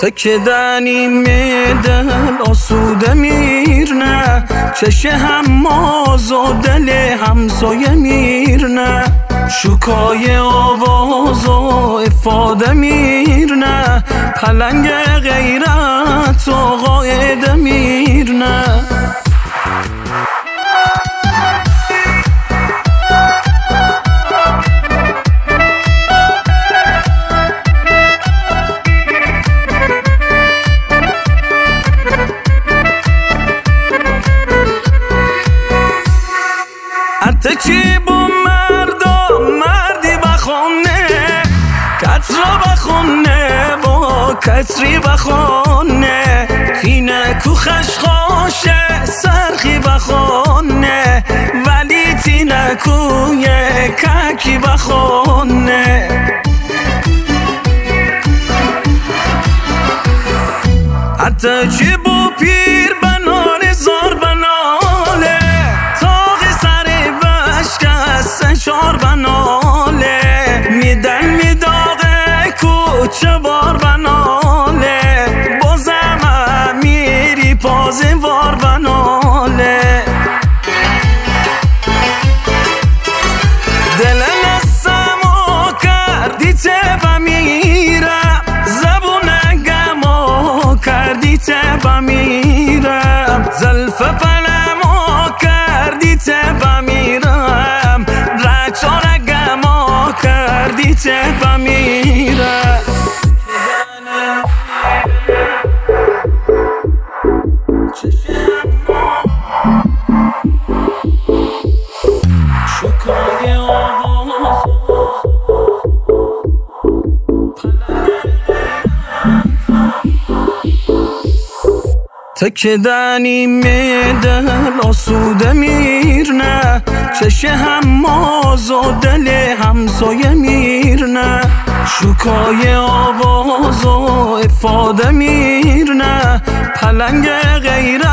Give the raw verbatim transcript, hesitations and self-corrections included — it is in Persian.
تکدنی دل آسوده میرنه، چشه هماز و دل همسایه میرنه، شکای آواز و افاده میرنه، پلنگ غیرت و قاعده میرنه. حتی چی با مردم مردی بخونه، کترا بخونه با کتری بخونه، تینه کو خشخاشه سرخی بخونه، ولی تینه کو یه ککی بخونه. حتی چی با پیر بنال زار بناله، شار بناله، میدن میداغه کوچه بار بناله، بازم میری پازی وار بناله. دل نسمو کردی تبا میرم، زبون گمو کردی تبا میرم، زلف پلمو کردی تبا میرم، چارگما کردی تبا میرم. شکای آواز تکدنی دل آسوده میرنه، چشه هماز و دل همسایه میرنه، شکای آواز و افاده میرنه، پلنگ غیرت